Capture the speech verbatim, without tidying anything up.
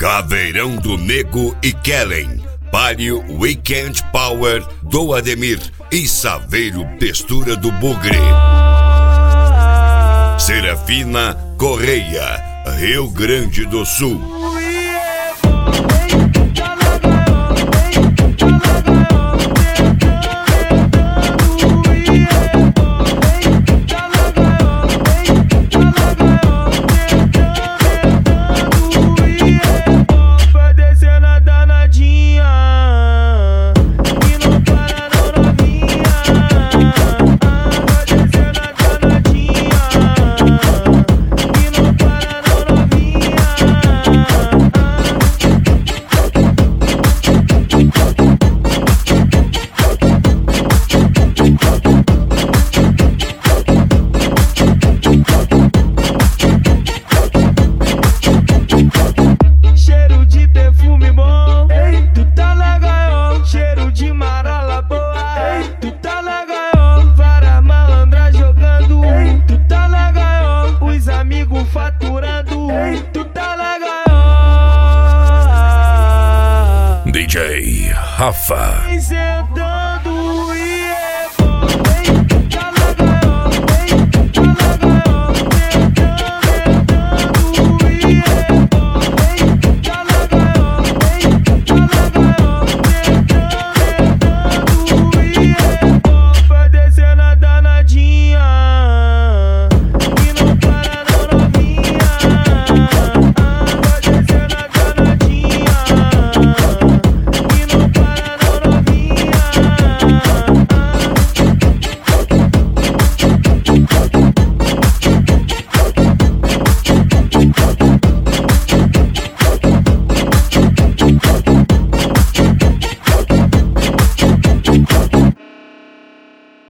Caveirão do Nego e Kellen, Palio Weekend Power do Ademir e Saveiro Textura do Bugre. Serafina Correia, Rio Grande do Sul. Faturando, tu tá legal. D J Rafa. Sentando